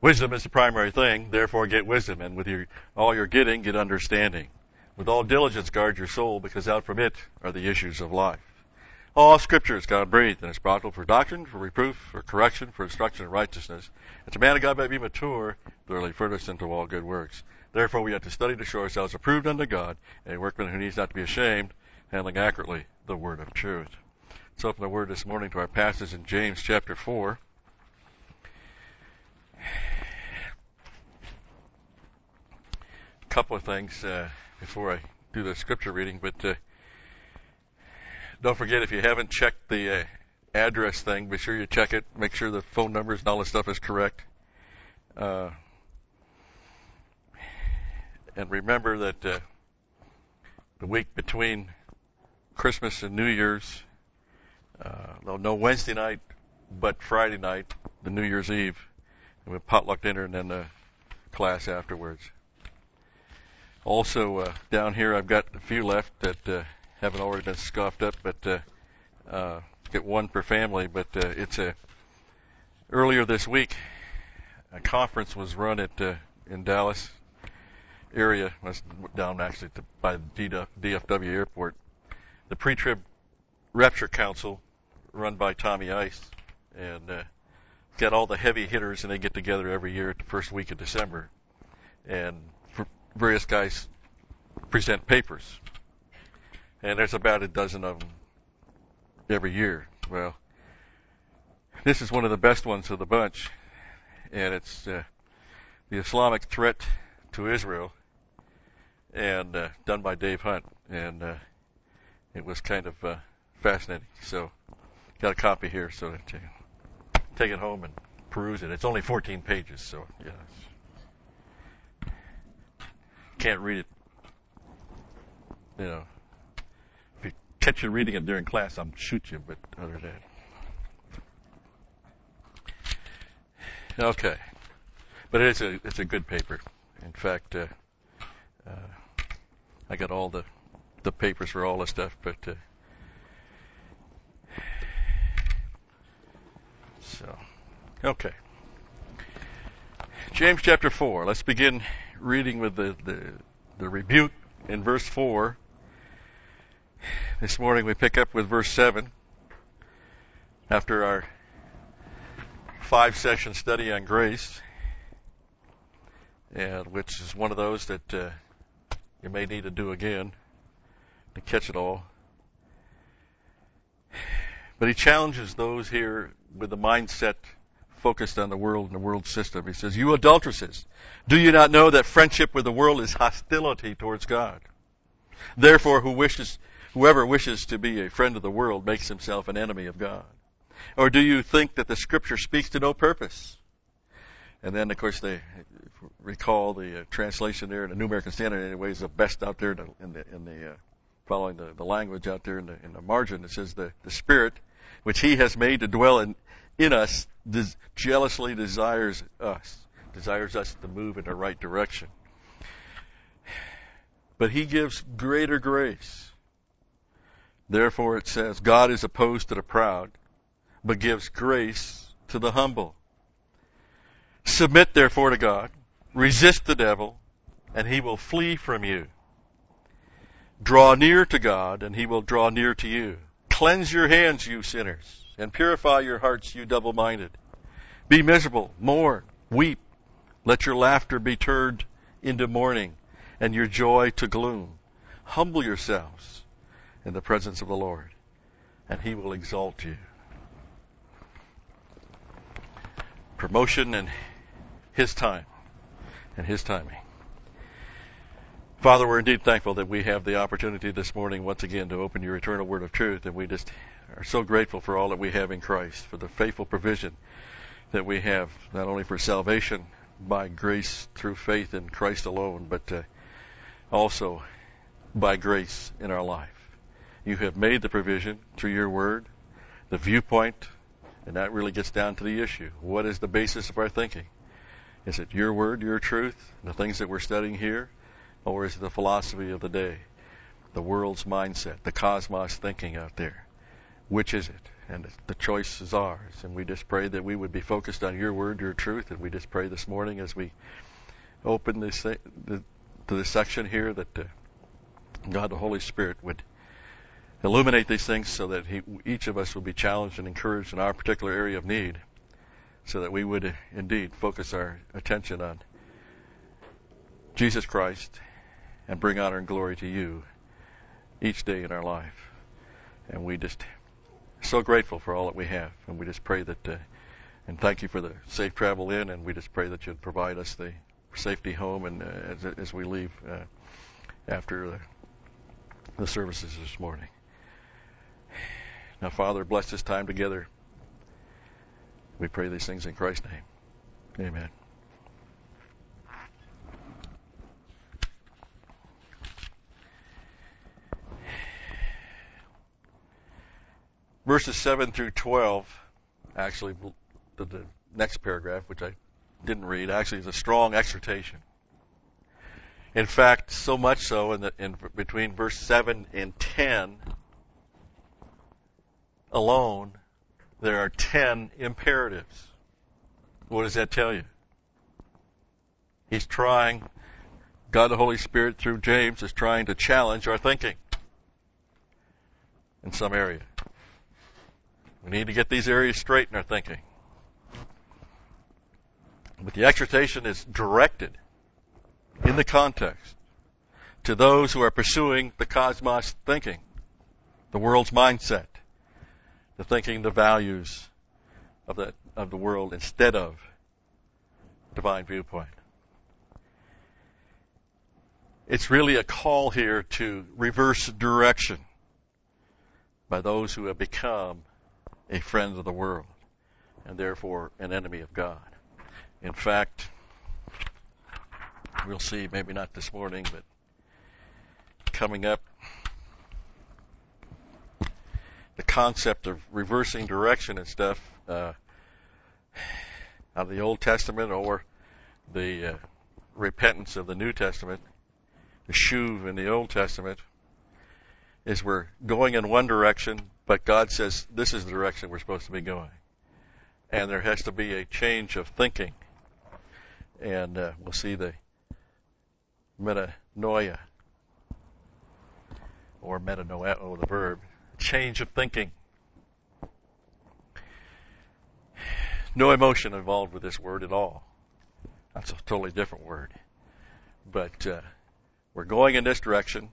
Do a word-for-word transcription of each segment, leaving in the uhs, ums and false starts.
Wisdom is the primary thing, therefore get wisdom, and with your, all you're getting, get understanding. With all diligence guard your soul, because out from it are the issues of life. All Scripture is God-breathed, and is profitable for doctrine, for reproof, for correction, for instruction in righteousness, that the man of God may be mature, thoroughly furnished unto all good works. Therefore we have to study to show ourselves approved unto God, a workman who needs not to be ashamed, handling accurately the word of truth. Let's open the word this morning to our passage in James chapter four. A couple of things uh, before I do the scripture reading, but uh, don't forget, if you haven't checked the uh, address thing, be sure you check it. Make sure the phone numbers and all this stuff is correct. Uh, and remember that uh, the week between Christmas and New Year's, uh, no Wednesday night, but Friday night, the New Year's Eve, and we potluck dinner and then the class afterwards. Also, uh, down here I've got a few left that uh, haven't already been scoffed up, but uh, uh, get one per family. But uh, it's a earlier this week, a conference was run at uh, in Dallas area, was down actually to, by the D F W airport. The Pre-Trib Rapture Council, run by Tommy Ice, and uh, got all the heavy hitters, and they get together every year at the first week of December, and various guys present papers, and there's about a dozen of them every year. Well, this is one of the best ones of the bunch, and it's uh, the Islamic threat to Israel, and uh, done by Dave Hunt, and uh, it was kind of uh, fascinating. So, got a copy here, so that you take it home and peruse it. It's only fourteen pages, so yeah. Can't read it. You know, if you catch you reading it during class, I'll shoot you. But other than that, okay. But it's a it's a good paper. In fact, uh, uh, I got all the the papers for all the stuff. But uh, so okay. James chapter four. Let's begin reading with the, the, the rebuke in verse four. This morning we pick up with verse seven. After our five-session study on grace, and which is one of those that uh, you may need to do again to catch it all. But he challenges those here with the mindset focused on the world and the world system. He says, "You adulteresses, do you not know that friendship with the world is hostility towards God? Therefore, who wishes, whoever wishes to be a friend of the world makes himself an enemy of God. Or do you think that the Scripture speaks to no purpose?" And then, of course, they recall the uh, translation there in the New American Standard. Anyway, is the best out there in the, in the, in the uh, following the, the language out there in the, in the margin. It says, the, the Spirit, which He has made to dwell in, in us, des- jealously desires us, desires us to move in the right direction. But He gives greater grace. Therefore it says, God is opposed to the proud, but gives grace to the humble. Submit therefore to God, resist the devil, and he will flee from you. Draw near to God, and He will draw near to you. Cleanse your hands, you sinners, and purify your hearts, you double-minded. Be miserable, mourn, weep. Let your laughter be turned into mourning, and your joy to gloom. Humble yourselves in the presence of the Lord, and He will exalt you. Promotion in His time and His timing. Father, we're indeed thankful that we have the opportunity this morning once again to open Your eternal word of truth, and we just are so grateful for all that we have in Christ, for the faithful provision that we have, not only for salvation by grace through faith in Christ alone, but uh, also by grace in our life. You have made the provision through Your word, the viewpoint, and that really gets down to the issue. What is the basis of our thinking? Is it Your word, Your truth, the things that we're studying here? Or is it the philosophy of the day, the world's mindset, the cosmos thinking out there? which is it? And the choice is ours. And we just pray that we would be focused on your word, your truth. And we just pray this morning as we open this the, to this section here that uh, God, the Holy Spirit, would illuminate these things so that he, each of us will be challenged and encouraged in our particular area of need, so that we would uh, indeed focus our attention on Jesus Christ and bring honor and glory to you each day in our life. And we just so grateful for all that we have, and we just pray that uh, and thank you for the safe travel in, and we just pray that you'd provide us the safety home and uh, as, as we leave uh, after the, the services this morning. Now, Father, bless this time together. We pray these things in Christ's name. Amen. Verses seven through twelve, actually, the, the next paragraph, which I didn't read, actually is a strong exhortation. In fact, so much so in, the, in between verse seven and ten alone, there are ten imperatives. What does that tell you? He's trying, God the Holy Spirit through James is trying to challenge our thinking in some area. We need to get these areas straight in our thinking. But the exhortation is directed in the context to those who are pursuing the cosmos thinking, the world's mindset, the thinking, the values of the of the world instead of divine viewpoint. It's really a call here to reverse direction by those who have become a friend of the world and therefore an enemy of God. In fact, we'll see, maybe not this morning, but coming up, the concept of reversing direction and stuff uh, out of the Old Testament or the uh, repentance of the New Testament, the shuv in the Old Testament, is we're going in one direction, but God says this is the direction we're supposed to be going. And there has to be a change of thinking. And uh, we'll see the metanoia, or metanoeo, the verb, change of thinking. No emotion involved with this word at all. That's a totally different word. But uh, we're going in this direction,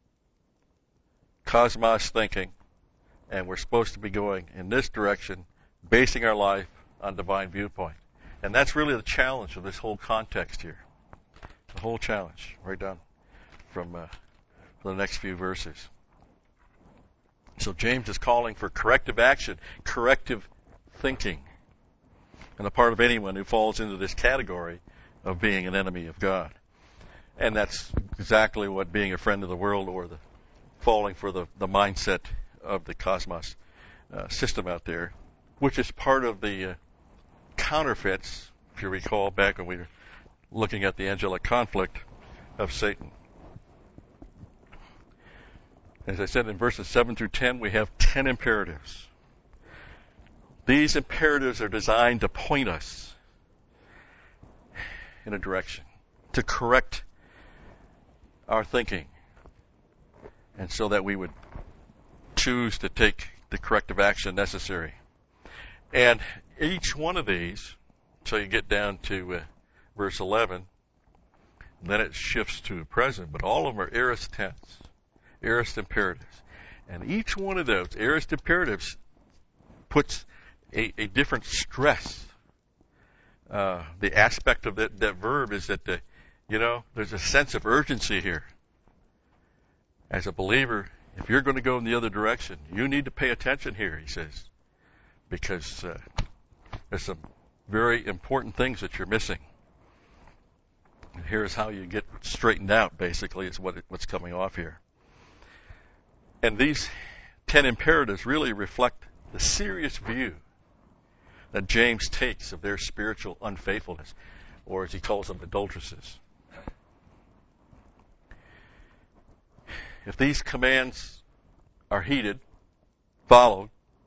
cosmos thinking, and we're supposed to be going in this direction, basing our life on divine viewpoint. And that's really the challenge of this whole context here. The whole challenge, right down from uh, the next few verses. So James is calling for corrective action, corrective thinking, on the part of anyone who falls into this category of being an enemy of God. And that's exactly what being a friend of the world or the falling for the, the mindset of the cosmos uh, system out there, which is part of the uh, counterfeits, if you recall back when we were looking at the angelic conflict of Satan. As I said, in verses seven through ten, we have ten imperatives. These imperatives are designed to point us in a direction, to correct our thinking, and so that we would choose to take the corrective action necessary. And each one of these, so you get down to uh, verse eleven, then it shifts to the present, but all of them are aorist tense, aorist imperatives. And each one of those aorist imperatives puts a, a different stress. Uh, the aspect of that, that verb is that, the, you know, there's a sense of urgency here. As a believer, if you're going to go in the other direction, you need to pay attention here, he says, because uh, there's some very important things that you're missing. And here's how you get straightened out, basically, is what it, what's coming off here. And these ten imperatives really reflect the serious view that James takes of their spiritual unfaithfulness, or as he calls them, adulteresses. If these commands are heeded, followed,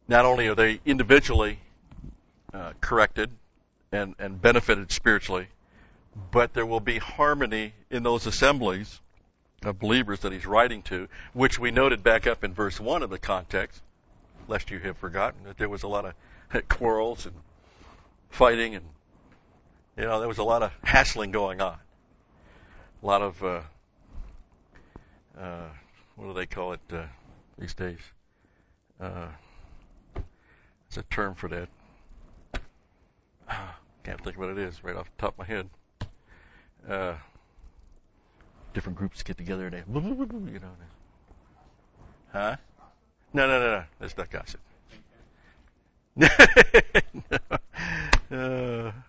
not only are they individually uh, corrected and, and benefited spiritually, but there will be harmony in those assemblies of believers that he's writing to, which we noted back up in verse one of the context, lest you have forgotten that there was a lot of quarrels and fighting, and you know there was a lot of hassling going on, a lot of uh, uh, what do they call it uh, these days? Uh, it's a term for that. Can't think of what it is right off the top of my head. Uh, different groups get together and they, you know. Huh? No, no, no, no. That's not gossip. no. uh,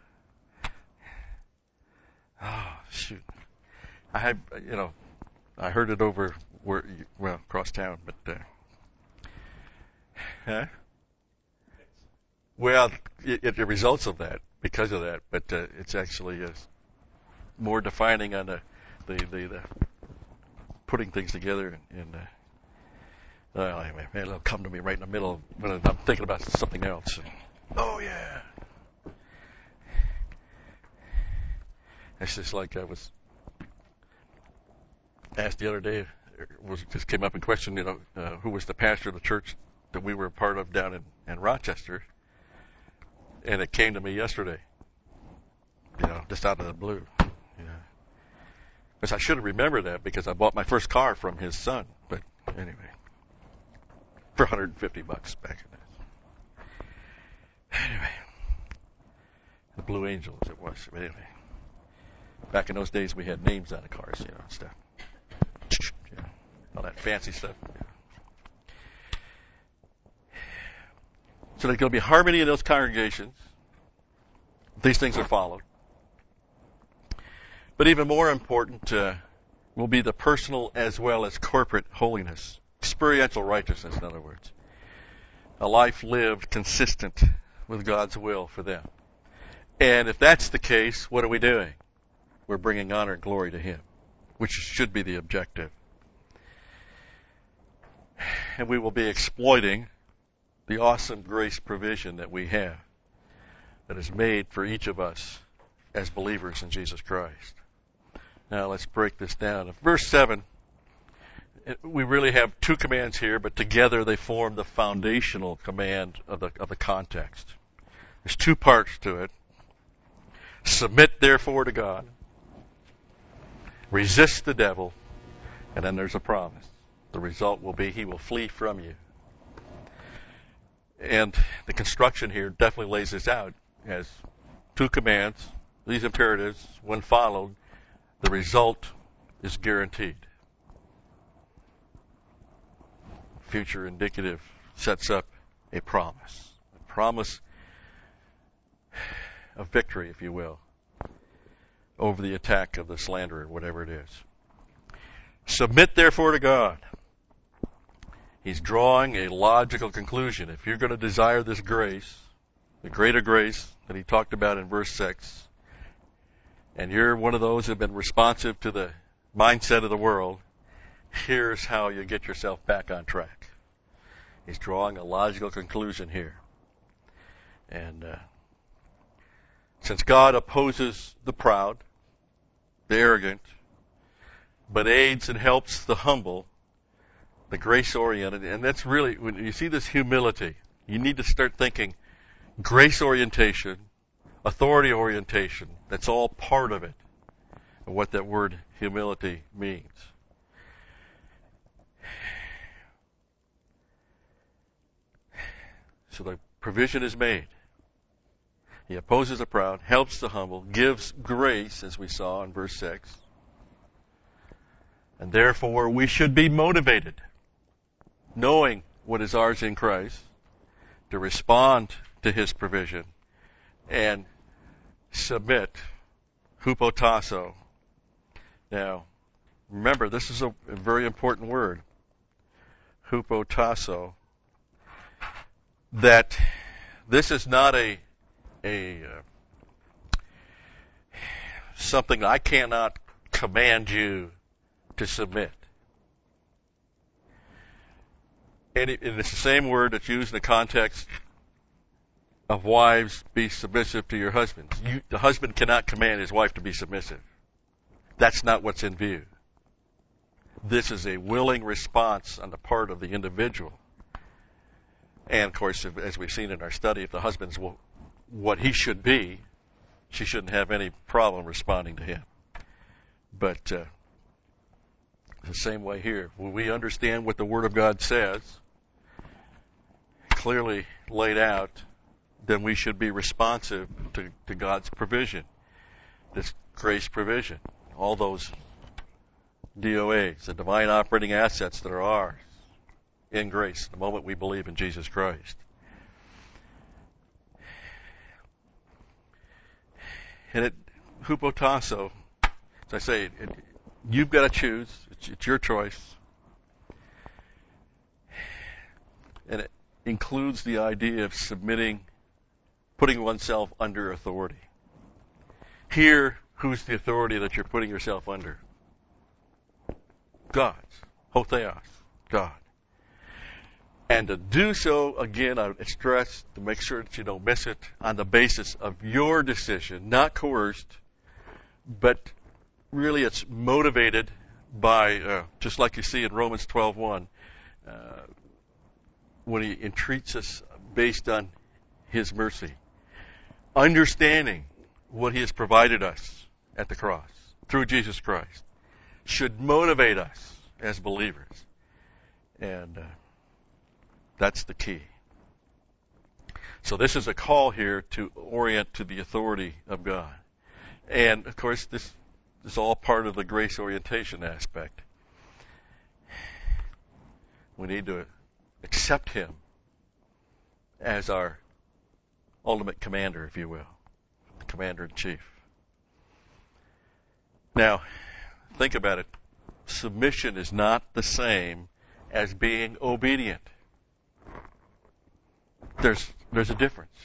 oh, shoot. I had, you know, I heard it over where, well, across town, but, uh, huh? Well, it, it results of that, because of that, but uh, it's actually uh, more defining on the, the, the, the putting things together, and, and uh, well, anyway, it'll come to me right in the middle when I'm thinking about something else. Oh, yeah. It's just like I was asked the other day, was just came up in question, you know, uh, who was the pastor of the church that we were a part of down in, in Rochester, and it came to me yesterday, you know, just out of the blue, you know. Because I should have remembered that because I bought my first car from his son, but anyway, for one hundred fifty bucks back in that. Anyway, the Blue Angels it was, but anyway. Back in those days, we had names on the cars, you know, and stuff. You know, all that fancy stuff. So there's going to be harmony in those congregations. These things are followed. But even more important uh, will be the personal as well as corporate holiness. Experiential righteousness, in other words. A life lived consistent with God's will for them. And if that's the case, what are we doing? We're bringing honor and glory to Him, which should be the objective. And we will be exploiting the awesome grace provision that we have, that is made for each of us as believers in Jesus Christ. Now let's break this down. Verse seven, we really have two commands here, but together they form the foundational command of the, of the context. There's two parts to it. Submit therefore to God. Resist the devil, and then there's a promise. The result will be he will flee from you. And the construction here definitely lays this out as two commands, these imperatives, when followed, the result is guaranteed. Future indicative sets up a promise. A promise of victory, if you will, over the attack of the slanderer, whatever it is. Submit therefore to God. He's drawing a logical conclusion. If you're going to desire this grace, the greater grace that he talked about in verse six, and you're one of those who have been responsive to the mindset of the world, here's how you get yourself back on track. He's drawing a logical conclusion here. And uh, since God opposes the proud, the arrogant, but aids and helps the humble, the grace-oriented, and that's really, when you see this humility, you need to start thinking grace orientation, authority orientation. That's all part of it, and what that word humility means. So the provision is made. He opposes the proud, helps the humble, gives grace, as we saw in verse six. And therefore, we should be motivated, knowing what is ours in Christ, to respond to His provision and submit, hupotasso. Now, remember, this is a, a very important word, hupotasso, that this is not a a uh, something I cannot command you to submit. And, it, and it's the same word that's used in the context of wives, be submissive to your husbands. You, the husband cannot command his wife to be submissive. That's not what's in view. This is a willing response on the part of the individual. And, of course, if, as we've seen in our study, if the husband's what he should be, she shouldn't have any problem responding to him. But uh, the same way here. When we understand what the Word of God says, clearly laid out, then we should be responsive to, to God's provision, this grace provision, all those D O As, the divine operating assets that are ours in grace the moment we believe in Jesus Christ. And it, hupotasso, as I say, it, you've got to choose. It's, it's your choice. And it includes the idea of submitting, putting oneself under authority. Here, who's the authority that you're putting yourself under? God's. Hotheos. God. And to do so, again, I stress to make sure that you don't miss it, on the basis of your decision, not coerced, but really it's motivated by, uh, just like you see in Romans twelve one, uh, when he entreats us based on his mercy. Understanding what he has provided us at the cross through Jesus Christ should motivate us as believers. And uh, that's the key. So this is a call here to orient to the authority of God. And, of course, this is all part of the grace orientation aspect. We need to accept him as our ultimate commander, if you will, the commander-in-chief. Now, think about it. Submission is not the same as being obedient. There's there's a difference.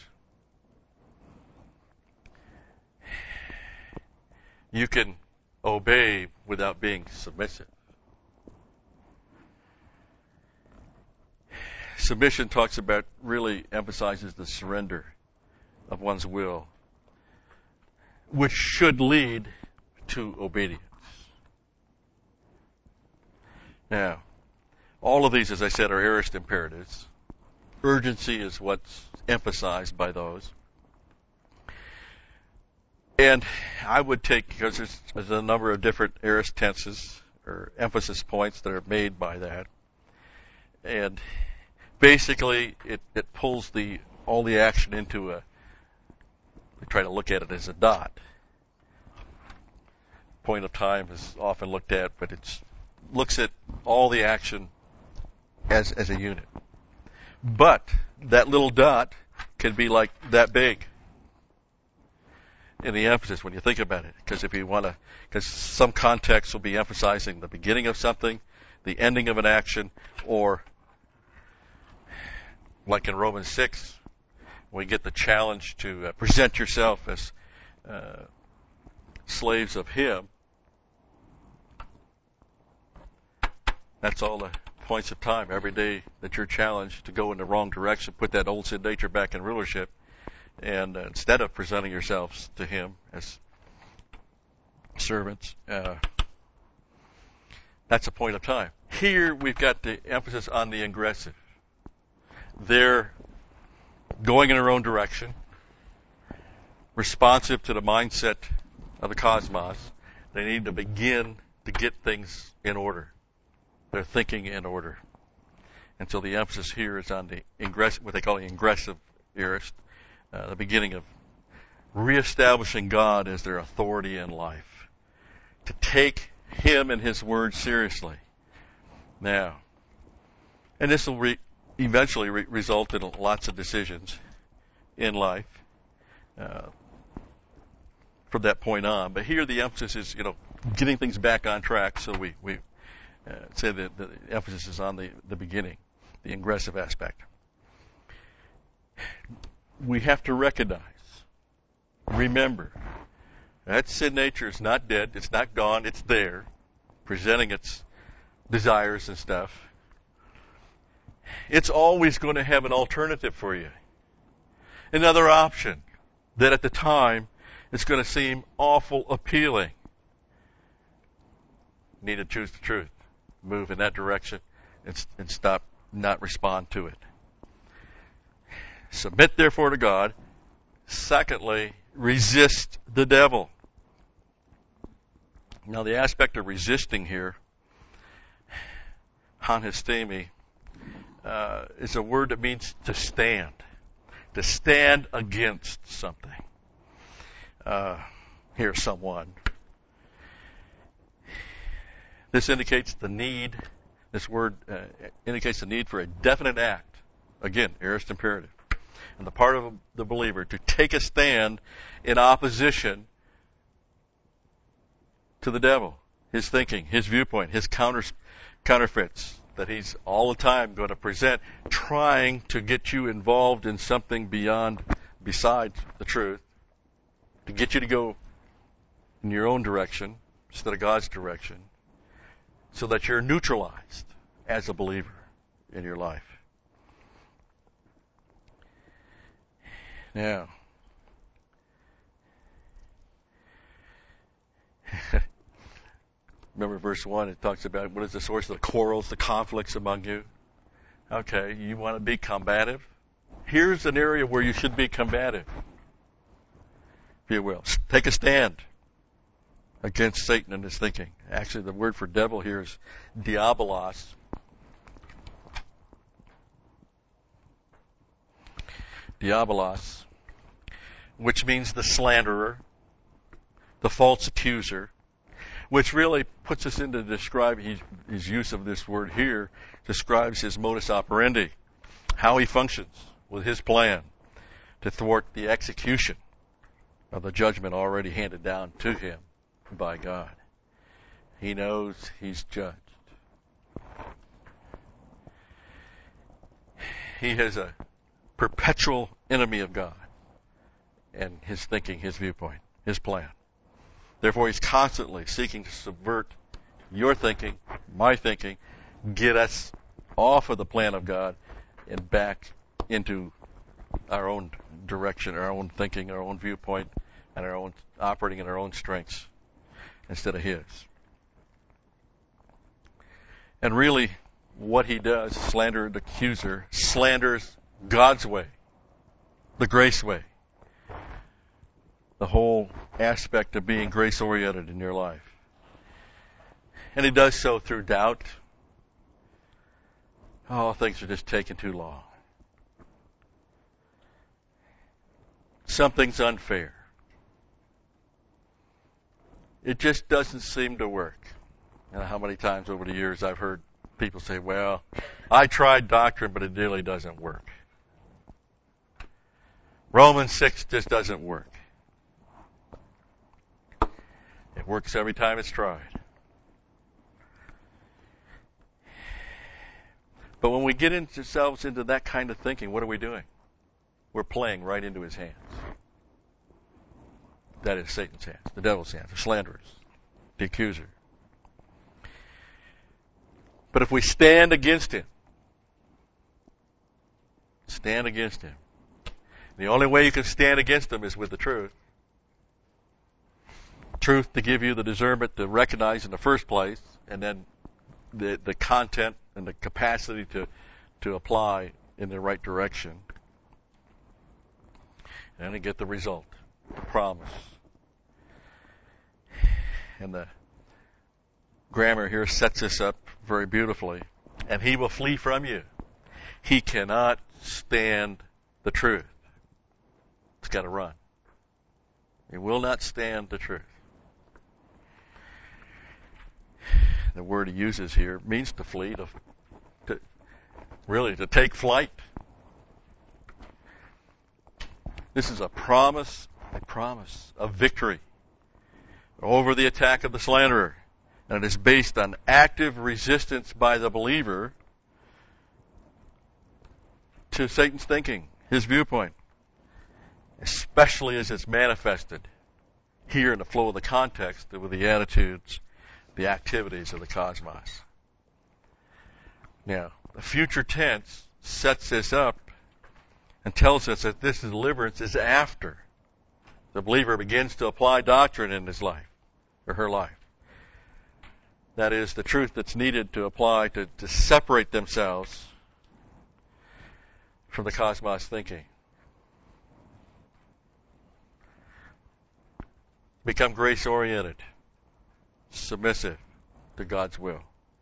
You can obey without being submissive. Submission talks about, really emphasizes the surrender of one's will, which should lead to obedience. Now, all of these, as I said, are aorist imperatives. Urgency is what's emphasized by those. And I would take, because there's, there's a number of different aorist tenses or emphasis points that are made by that. And basically, it, it pulls the all the action into a, we try to look at it as a dot. Point of time is often looked at, but it looks at all the action as as a unit. But that little dot can be like that big in the emphasis when you think about it. Because if you want to, because some contexts will be emphasizing the beginning of something, the ending of an action, or like in Romans six, we get the challenge to uh, present yourself as uh, slaves of Him. That's all the points of time every day that you're challenged to go in the wrong direction, put that old sin nature back in rulership, and uh, instead of presenting yourselves to Him as servants, uh, that's a point of time. Here we've got the emphasis on the ingressive. They're going in their own direction, responsive to the mindset of the cosmos. They need to begin to get things in order. They're thinking in order. And so the emphasis here is on the ingressive, what they call the ingressive aorist, uh, the beginning of reestablishing God as their authority in life, to take Him and His Word seriously. Now, and this will re- eventually re- result in lots of decisions in life uh, from that point on. But here the emphasis is, you know, getting things back on track. So we we uh, say that the emphasis is on the, the beginning, the ingressive aspect. We have to recognize, remember, that sin nature is not dead. It's not gone. It's there, presenting its desires and stuff. it's always going to have an alternative for you. Another option that at the time is going to seem awful appealing. You need to choose the truth. Move in that direction and, and stop, not respond to it. Submit therefore to God. Secondly, resist the devil. Now the aspect of resisting here, hanhistemi, uh, is a word that means to stand. To stand against something. Uh, here, someone. This indicates the need, this word uh, indicates the need for a definite act. Again, aorist imperative. On the part of the believer to take a stand in opposition to the devil, his thinking, his viewpoint, his counter, counterfeits that he's all the time going to present, trying to get you involved in something beyond, besides the truth, to get you to go in your own direction instead of God's direction, so that you're neutralized as a believer in your life. Now, remember verse one, it talks about what is the source of the quarrels, the conflicts among you. Okay, you want to be combative? Here's an area where you should be combative, if you will. Take a stand against Satan and his thinking. Actually, the word for devil here is diabolos. Diabolos, which means the slanderer, the false accuser, which really puts us into describe his, his use of this word here, describes his modus operandi, how he functions with his plan to thwart the execution of the judgment already handed down to him by God. He knows he's judged. He is a perpetual enemy of God and his thinking, his viewpoint, his plan. Therefore, he's constantly seeking to subvert your thinking, my thinking, get us off of the plan of God and back into our own direction, our own thinking, our own viewpoint, and our own operating in our own strengths instead of his. And really, what he does, slander the accuser, slanders God's way, the grace way, the whole aspect of being grace-oriented in your life. And he does so through doubt. Oh, things are just taking too long. Something's unfair. It just doesn't seem to work. And how many times over the years I've heard people say, well, I tried doctrine, but it really doesn't work. Romans six just doesn't work. It works every time it's tried. But when we get into ourselves into that kind of thinking, what are we doing? We're playing right into his hands. That is Satan's hands, the devil's hands, the slanderers, the accuser. But if we stand against him, stand against him. The only way you can stand against him is with the truth. Truth to give you the discernment to recognize in the first place, and then the the content and the capacity to, to apply in the right direction. And to get the result, the promise. And the grammar here sets this up very beautifully. And he will flee from you. He cannot stand the truth. It's got to run. He will not stand the truth. The word he uses here means to flee, to, to really to take flight. This is a promise, a promise of victory over the attack of the slanderer. And it is based on active resistance by the believer to Satan's thinking, his viewpoint, especially as it's manifested here in the flow of the context with the attitudes, the activities of the cosmos. Now, the future tense sets this up and tells us that this deliverance is after the believer begins to apply doctrine in his life, or her life. That is, the truth that's needed to apply to, to separate themselves from the cosmos thinking. Become grace-oriented, submissive to God's will.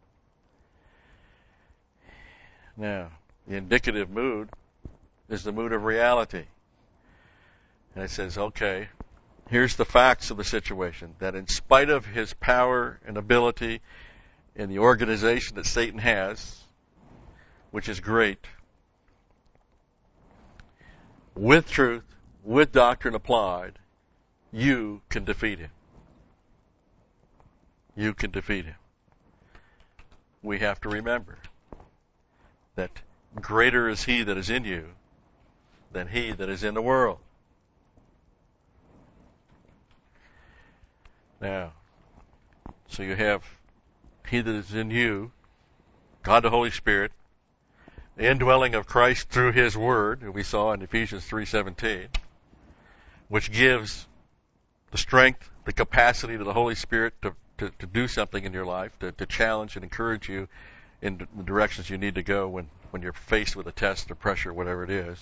Now, the indicative mood is the mood of reality. And it says, okay, here's the facts of the situation, that in spite of his power and ability in the organization that Satan has, which is great, with truth, with doctrine applied, you can defeat him. You can defeat him. We have to remember that greater is he that is in you than he that is in the world. Now, so you have he that is in you, God the Holy Spirit, the indwelling of Christ through his word, that we saw in Ephesians three seventeen, which gives the strength, the capacity to the Holy Spirit to, to, to do something in your life, to, to challenge and encourage you in the directions you need to go when, when you're faced with a test or pressure, whatever it is.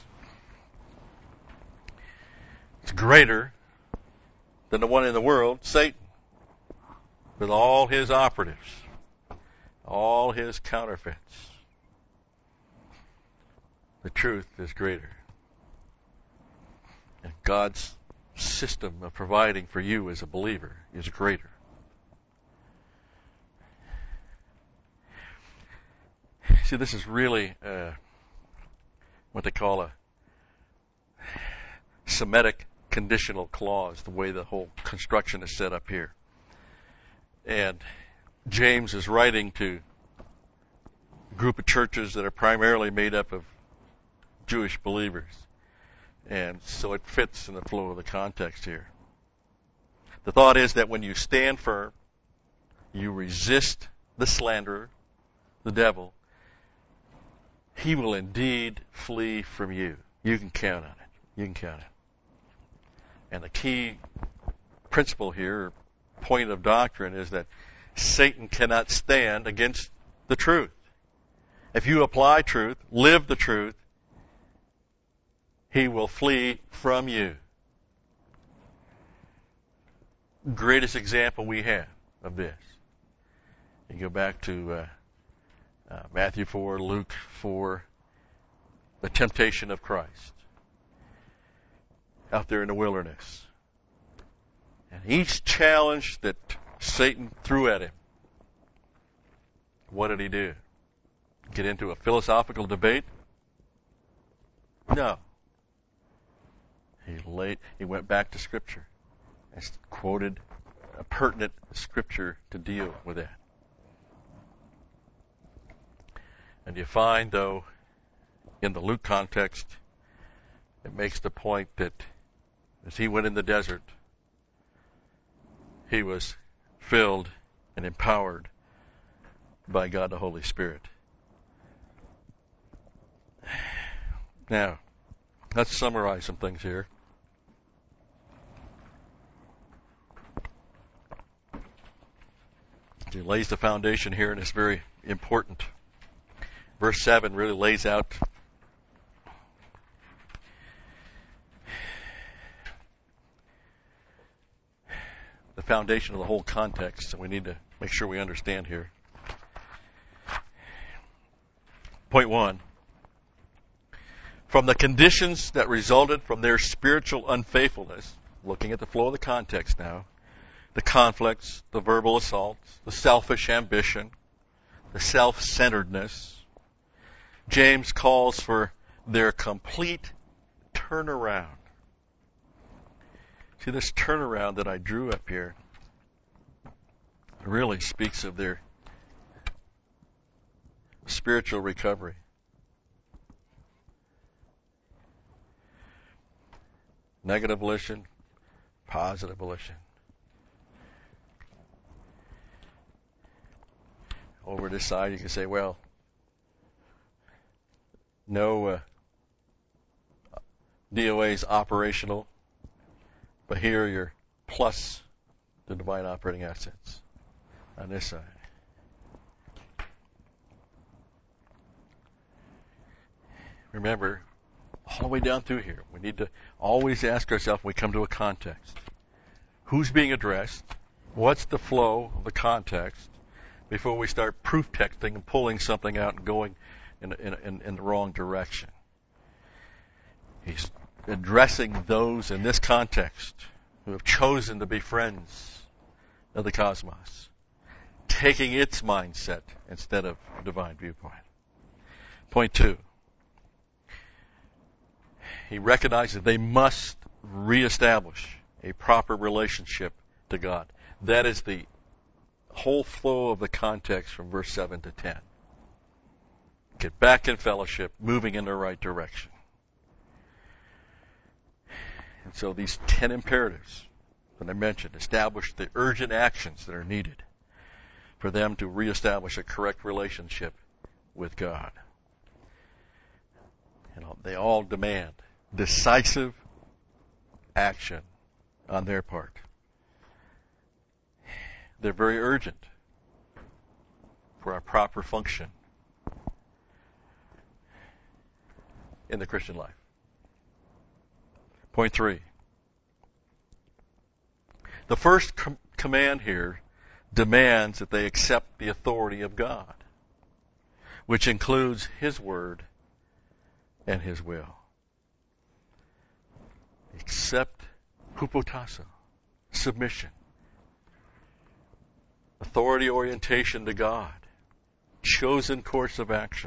It's greater than the one in the world, Satan, with all his operatives, all his counterfeits. The truth is greater. And God's system of providing for you as a believer is greater. See, this is really uh, what they call a Semitic conditional clause, the way the whole construction is set up here. And James is writing to a group of churches that are primarily made up of Jewish believers. And so it fits in the flow of the context here. The thought is that when you stand firm, you resist the slanderer, the devil, he will indeed flee from you. You can count on it. You can count it. And the key principle here, point of doctrine, is that Satan cannot stand against the truth. If you apply truth, live the truth, he will flee from you. Greatest example we have of this. You go back to uh, uh, Matthew four, Luke four, the temptation of Christ out there in the wilderness. And each challenge that Satan threw at him, what did he do? Get into a philosophical debate? No. He laid, he went back to Scripture and quoted a pertinent Scripture to deal with that. And you find, though, in the Luke context, it makes the point that as he went in the desert, he was filled and empowered by God the Holy Spirit. Now, let's summarize some things here. He lays the foundation here, and it's very important. Verse seven really lays out the foundation of the whole context, and we need to make sure we understand here. Point one. From the conditions that resulted from their spiritual unfaithfulness, looking at the flow of the context now, the conflicts, the verbal assaults, the selfish ambition, the self-centeredness, James calls for their complete turnaround. See, this turnaround that I drew up here really speaks of their spiritual recovery. Negative volition, positive volition. Over this side, you can say, well, No uh, D O A's operational, but here you're plus the divine operating assets on this side. Remember, all the way down through here, we need to always ask ourselves when we come to a context, who's being addressed? What's the flow of the context before we start proof texting and pulling something out and going in, in, in, in the wrong direction? He's addressing those in this context who have chosen to be friends of the cosmos, taking its mindset instead of divine viewpoint. Point two. He recognizes they must reestablish a proper relationship to God. That is the whole flow of the context from verse seven to ten. Get back in fellowship, moving in the right direction. And so these ten imperatives that I mentioned establish the urgent actions that are needed for them to reestablish a correct relationship with God. And they all demand decisive action on their part. They're very urgent for our proper function in the Christian life. Point three. The first com- command here demands that they accept the authority of God, which includes His word and His will. Accept hupotasso, submission, authority orientation to God, chosen course of action.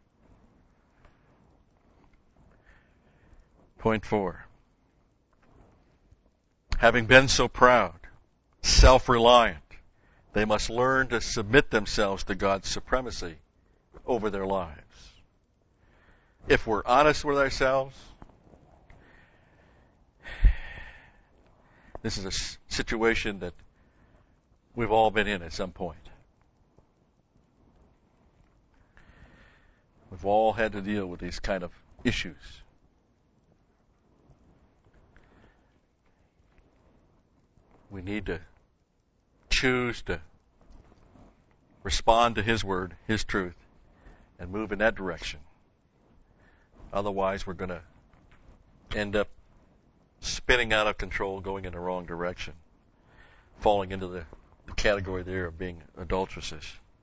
Point four. Having been so proud, self-reliant, they must learn to submit themselves to God's supremacy over their lives. If we're honest with ourselves, this is a situation that we've all been in at some point. We've all had to deal with these kind of issues. We need to choose to respond to His word, His truth, and move in that direction. Otherwise, we're going to end up spinning out of control, going in the wrong direction, falling into the, the category there of being adulteresses.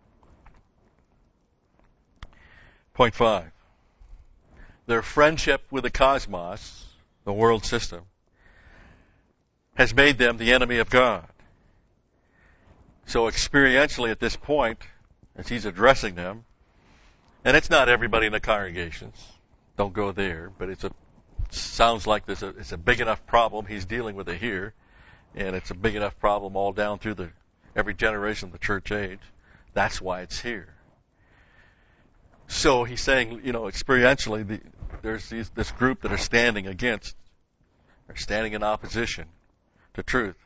Point five. Their friendship with the cosmos, the world system, has made them the enemy of God. So experientially at this point, as he's addressing them, and it's not everybody in the congregations, don't go there, but it's a sounds like there's a, it's a big enough problem. He's dealing with it here, and it's a big enough problem all down through the every generation of the church age. That's why it's here. So he's saying, you know, experientially, the, there's these, this group that are standing against, or standing in opposition to truth,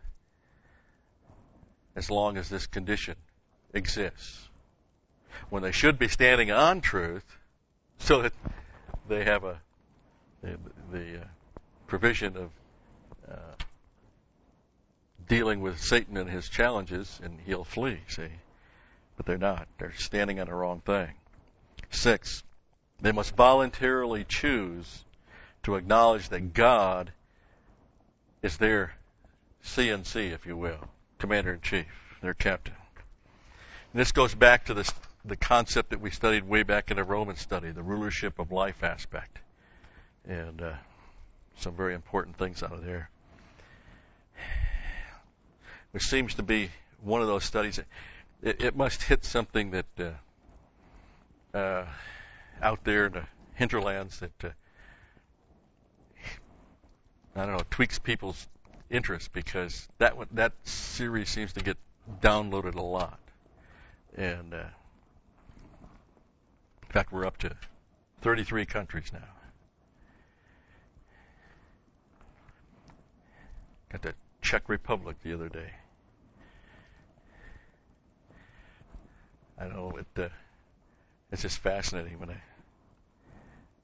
as long as this condition exists. When they should be standing on truth, so that they have a the, the uh, provision of uh, dealing with Satan and his challenges, and he'll flee, see. But they're not. They're standing on the wrong thing. Six, they must voluntarily choose to acknowledge that God is their C N C, if you will, Commander-in-Chief, their captain. And this goes back to this, the concept that we studied way back in the Roman study, the rulership of life aspect. And uh, some very important things out of there. Which seems to be one of those studies. It, it must hit something that uh, uh, out there in the hinterlands that, uh, I don't know, tweaks people's interest, because that one, that series seems to get downloaded a lot. And uh, in fact, we're up to thirty-three countries now. Got the Czech Republic the other day. I know it. Uh, it's just fascinating when I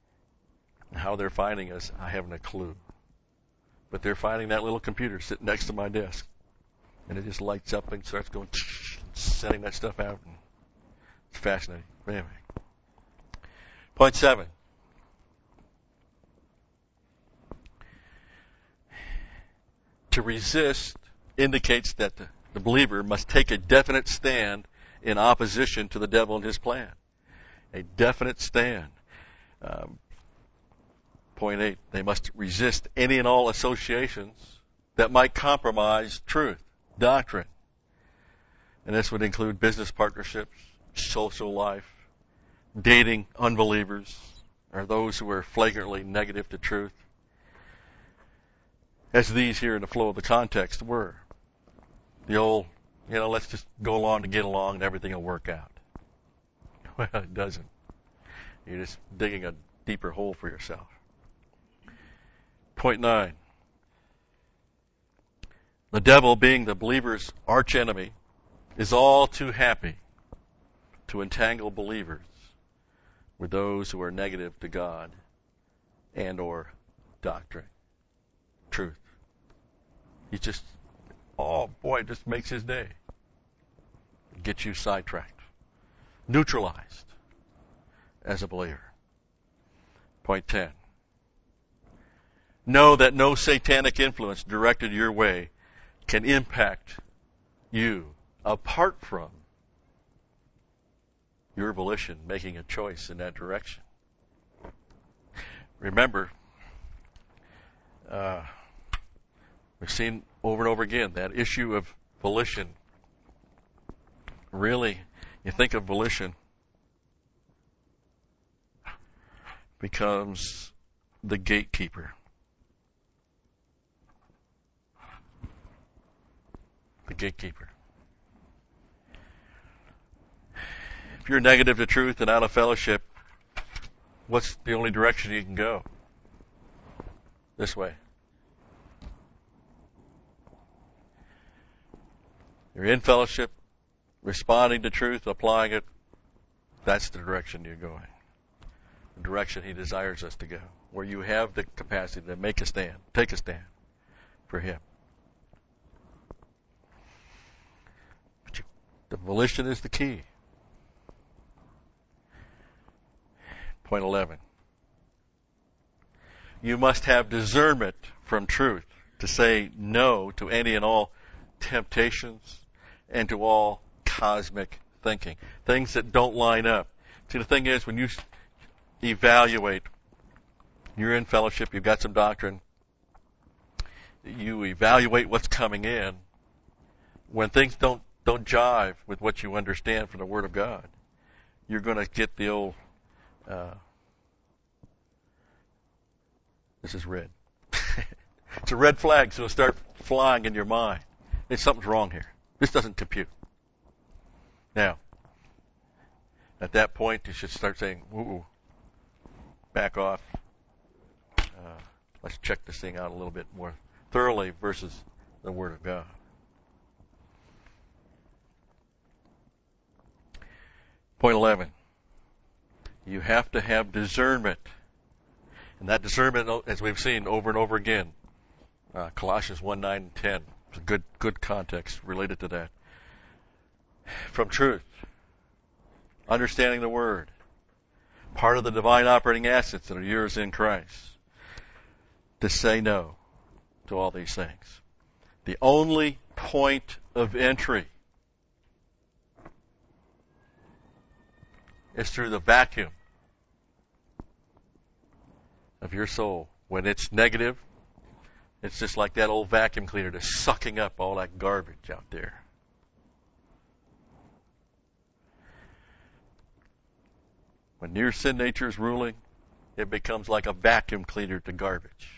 how they're finding us, I haven't a clue. But they're finding that little computer sitting next to my desk. And it just lights up and starts going, sending that stuff out. It's fascinating. But anyway. Point seven. To resist indicates that the, the believer must take a definite stand in opposition to the devil and his plan. A definite stand. Um, point eight, they must resist any and all associations that might compromise truth, doctrine. And this would include business partnerships, social life, dating unbelievers, or those who are flagrantly negative to truth, as these here in the flow of the context were. The old, you know, let's just go along to get along and everything will work out. Well, it doesn't. You're just digging a deeper hole for yourself. Point nine. The devil, being the believer's archenemy, is all too happy to entangle believers with those who are negative to God and or doctrine, truth. He just, oh boy, it just makes his day. Get you sidetracked, neutralized as a believer. Point ten. Know that no satanic influence directed your way can impact you apart from your volition making a choice in that direction. Remember, uh, we've seen over and over again that issue of volition. Really, you think of volition becomes the gatekeeper. The gatekeeper. If you're negative to truth and out of fellowship, what's the only direction you can go? This way. You're in fellowship, responding to truth, applying it. That's the direction you're going. The direction He desires us to go. Where you have the capacity to make a stand, take a stand for Him. But you, the volition is the key. Point eleven. You must have discernment from truth to say no to any and all temptations and to all cosmic thinking. Things that don't line up. See, the thing is, when you evaluate, you're in fellowship, you've got some doctrine, you evaluate what's coming in. When things don't, don't jive with what you understand from the Word of God, you're going to get the old, uh, this is red. It's a red flag, so it'll start flying in your mind. There's something's wrong here. This doesn't compute. Now, at that point, you should start saying, ooh, back off. Uh, let's check this thing out a little bit more thoroughly versus the Word of God. Point eleven. You have to have discernment. And that discernment, as we've seen over and over again, uh, Colossians one, nine, and ten. It's a good, good context related to that. From truth. Understanding the Word. Part of the divine operating assets that are yours in Christ. To say no to all these things. The only point of entry is through the vacuum of your soul. When it's negative, it's just like that old vacuum cleaner just sucking up all that garbage out there. When your sin nature is ruling, it becomes like a vacuum cleaner to garbage.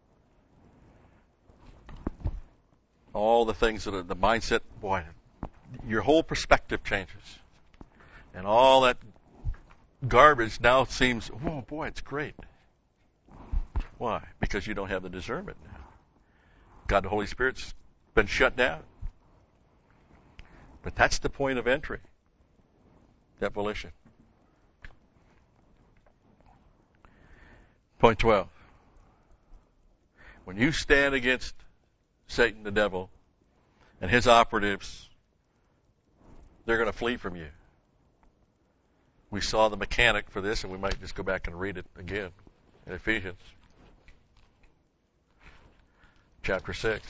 All the things that are the mindset, boy, your whole perspective changes. And all that garbage now seems, oh boy, it's great. Why? Because you don't have the discernment now. God the Holy Spirit's been shut down. But that's the point of entry. That volition. Point twelve. When you stand against Satan, the devil, and his operatives, they're going to flee from you. We saw the mechanic for this, and we might just go back and read it again in Ephesians chapter six.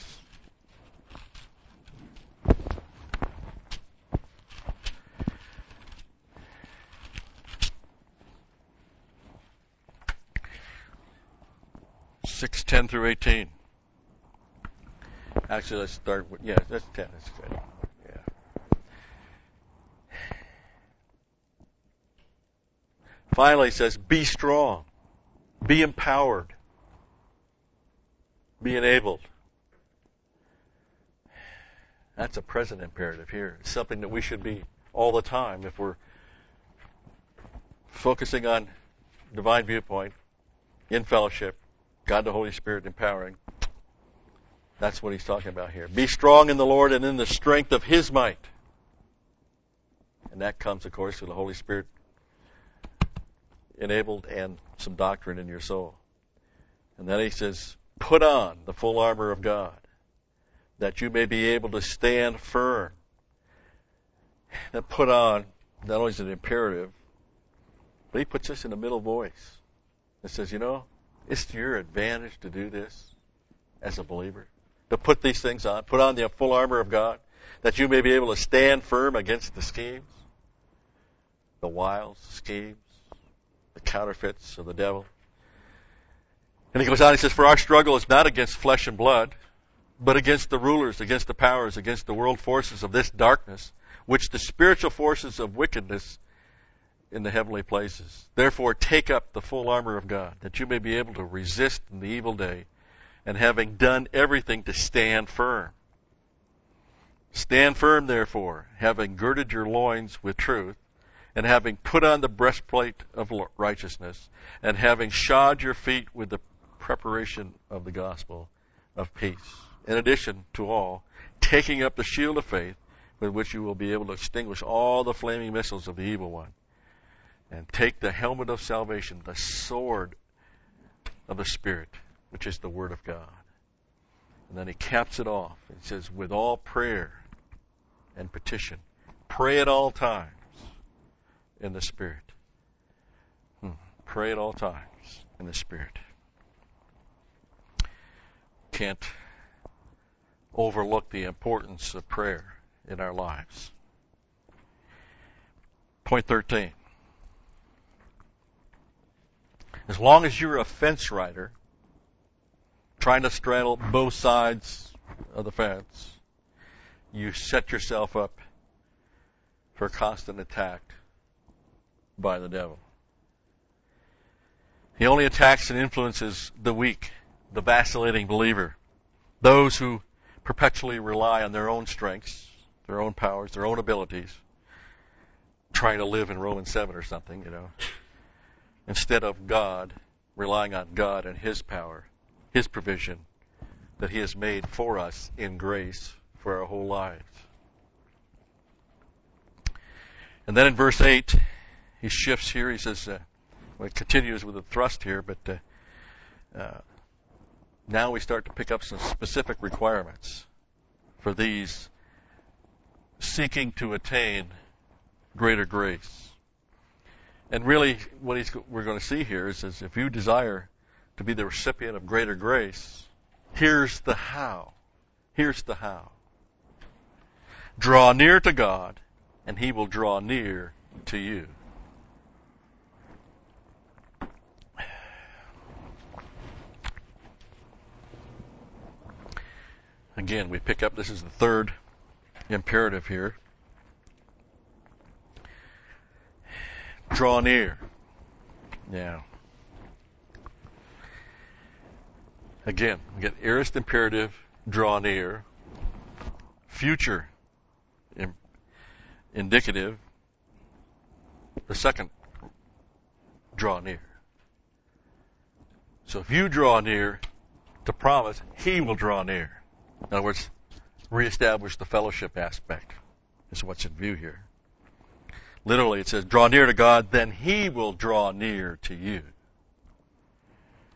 six, ten through eighteen. Actually, let's start with, yeah, that's ten. That's good. Yeah. Finally, it says, be strong, be empowered, be enabled. That's a present imperative here. It's something that we should be all the time if we're focusing on divine viewpoint, in fellowship, God the Holy Spirit empowering. That's what he's talking about here. Be strong in the Lord and in the strength of his might. And that comes, of course, with the Holy Spirit enabled and some doctrine in your soul. And then he says, put on the full armor of God, that you may be able to stand firm. That put on, not only is it imperative, but he puts this in the middle voice. It says, you know, it's to your advantage to do this as a believer. To put these things on. Put on the full armor of God, that you may be able to stand firm against the schemes, the wiles, schemes, the counterfeits of the devil. And he goes on, he says, for our struggle is not against flesh and blood, but against the rulers, against the powers, against the world forces of this darkness, which the spiritual forces of wickedness in the heavenly places. Therefore, take up the full armor of God, that you may be able to resist in the evil day, and having done everything to stand firm. Stand firm, therefore, having girded your loins with truth, and having put on the breastplate of righteousness, and having shod your feet with the preparation of the gospel of peace. In addition to all, taking up the shield of faith, with which you will be able to extinguish all the flaming missiles of the evil one. And take the helmet of salvation, the sword of the Spirit, which is the Word of God. And then he caps it off. He says, with all prayer and petition, pray at all times in the Spirit. Hmm. Pray at all times in the Spirit. Can't overlook the importance of prayer in our lives. Point thirteen. As long as you're a fence rider, trying to straddle both sides of the fence, you set yourself up for constant attack by the devil. He only attacks and influences the weak, the vacillating believer, those who perpetually rely on their own strengths, their own powers, their own abilities, trying to live in Romans seven or something, you know, instead of God, relying on God and his power, his provision that he has made for us in grace for our whole lives. And then in verse eight, he shifts here. He says, uh, well, it continues with a thrust here, but uh, uh, now we start to pick up some specific requirements for these seeking to attain greater grace. And really, what he's, we're going to see here is, is if you desire to be the recipient of greater grace, here's the how. Here's the how. Draw near to God, and he will draw near to you. Again, we pick up, this is the third imperative here. Draw near. Yeah. Again, we get aorist imperative, draw near. Future im- indicative, the second, draw near. So if you draw near to promise, he will draw near. In other words, reestablish the fellowship aspect is what's in view here. Literally, it says, draw near to God, then he will draw near to you.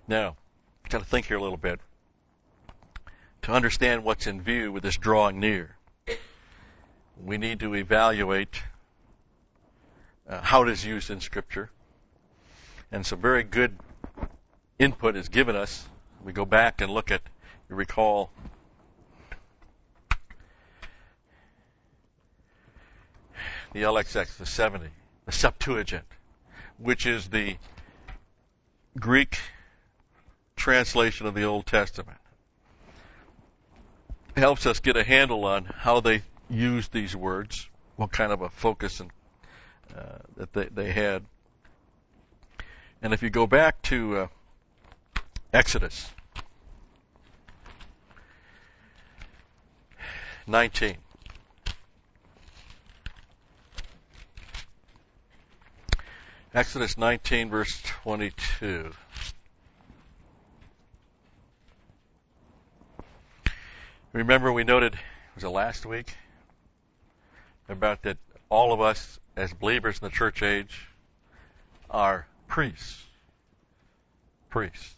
Now, got to think here a little bit. To understand what's in view with this drawing near, we need to evaluate uh, how it is used in Scripture. And some very good input is given us. We go back and look at, you recall, the L X X, the seventy, the Septuagint, which is the Greek translation of the Old Testament. It helps us get a handle on how they used these words, what kind of a focus and, uh, that they, they had. And if you go back to uh, Exodus nineteen, Exodus nineteen, verse twenty-two. Remember, we noted, was it last week, about that all of us as believers in the church age are priests. Priests.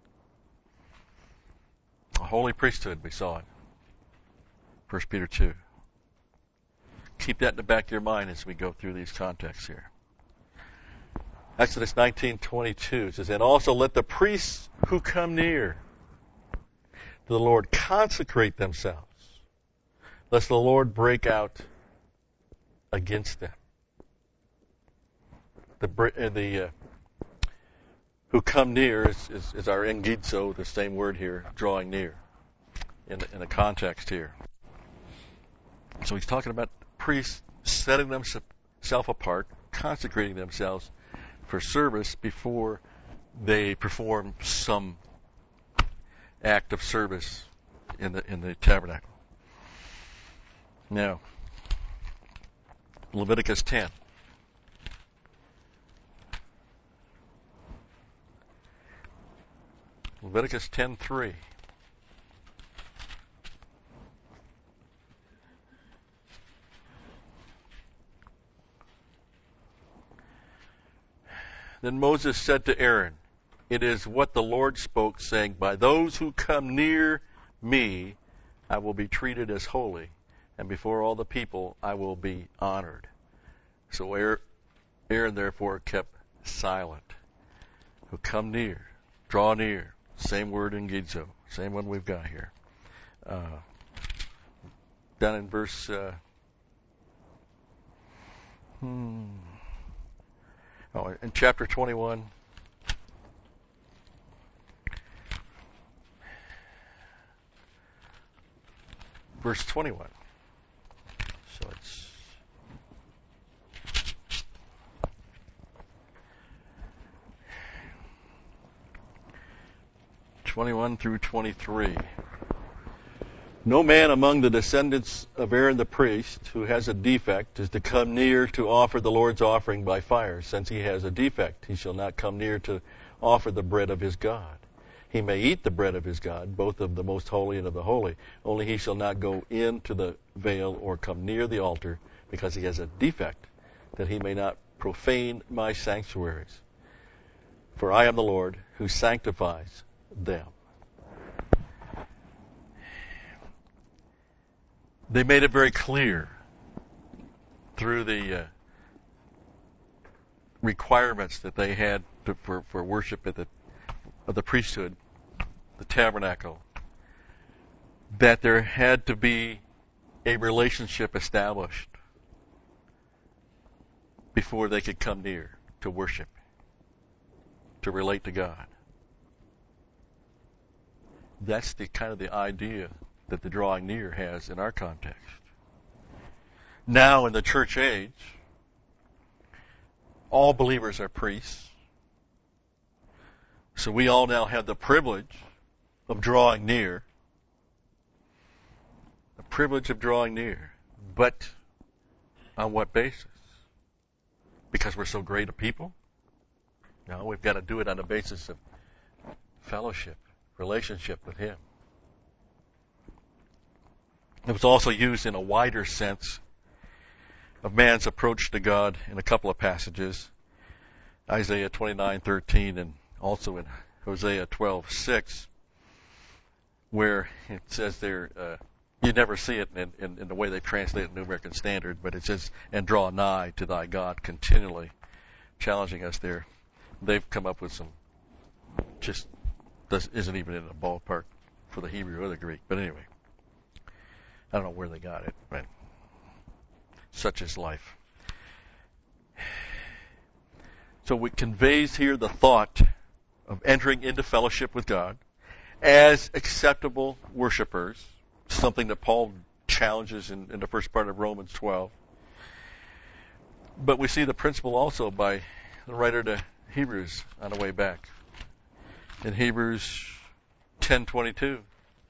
A holy priesthood, we saw it. First Peter two. Keep that in the back of your mind as we go through these contexts here. Exodus nineteen twenty-two says, and also let the priests who come near to the Lord consecrate themselves, lest the Lord break out against them. The, the uh, who come near is, is, is our engizo, the same word here, drawing near, in the, in the context here. So he's talking about priests setting themselves apart, consecrating themselves for service before they perform some act of service in the in the tabernacle. Now, Leviticus ten. Leviticus ten three. Then Moses said to Aaron, it is what the Lord spoke, saying, by those who come near me, I will be treated as holy, and before all the people I will be honored. So Aaron therefore kept silent. Who come near, draw near. Same word in Gizo, same one we've got here. Uh, down in verse, uh, hmm, oh, in chapter twenty-one. Verse twenty-one. So it's twenty-one through twenty-three. No man among the descendants of Aaron the priest who has a defect is to come near to offer the Lord's offering by fire. Since he has a defect, he shall not come near to offer the bread of his God. He may eat the bread of his God, both of the most holy and of the holy. Only he shall not go into the veil or come near the altar, because he has a defect, that he may not profane my sanctuaries. For I am the Lord who sanctifies them. They made it very clear through the uh, requirements that they had to, for, for worship at the of the priesthood, the tabernacle, that there had to be a relationship established before they could come near to worship, to relate to God. That's the kind of the idea that the drawing near has in our context. Now in the church age, all believers are priests. So we all now have the privilege of drawing near. The privilege of drawing near. But on what basis? Because we're so great a people? No, we've got to do it on the basis of fellowship, relationship with Him. It was also used in a wider sense of man's approach to God in a couple of passages. Isaiah twenty-nine thirteen and also in Hosea twelve six, where it says there, uh, you never see it in, in, in the way they translate it in the New American Standard, but it says, and draw nigh to thy God continually, challenging us there. They've come up with some, just this isn't even in the ballpark for the Hebrew or the Greek. But anyway, I don't know where they got it, but such is life. So it conveys here the thought of entering into fellowship with God as acceptable worshipers, something that Paul challenges in, in the first part of Romans twelve. But we see the principle also by the writer to Hebrews on the way back. In Hebrews ten twenty-two.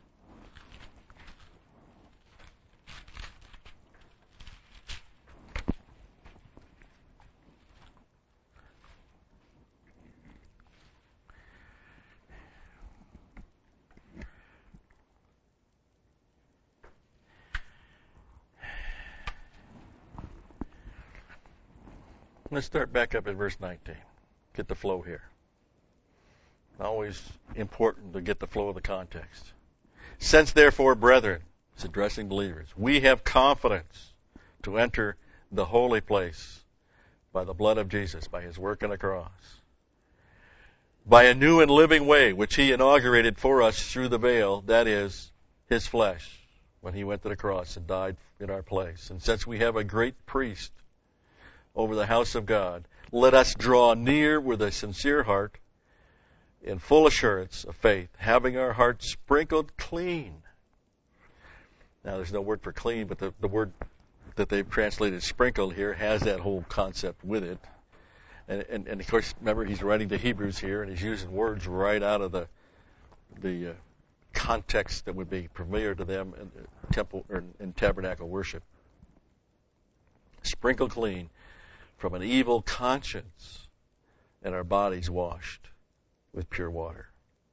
Let's start back up at verse nineteen. Get the flow here. Always important to get the flow of the context. Since therefore, brethren, it's addressing believers, we have confidence to enter the holy place by the blood of Jesus, by his work on the cross, by a new and living way which he inaugurated for us through the veil, that is, his flesh, when he went to the cross and died in our place. And since we have a great priest over the house of God, let us draw near with a sincere heart, in full assurance of faith, having our hearts sprinkled clean. Now, there's no word for clean, but the, the word that they've translated sprinkled here has that whole concept with it. And, and, and of course, remember, he's writing to Hebrews here, and he's using words right out of the the uh, context that would be familiar to them in the temple or in tabernacle worship. Sprinkled clean from an evil conscience, and our bodies washed with pure water.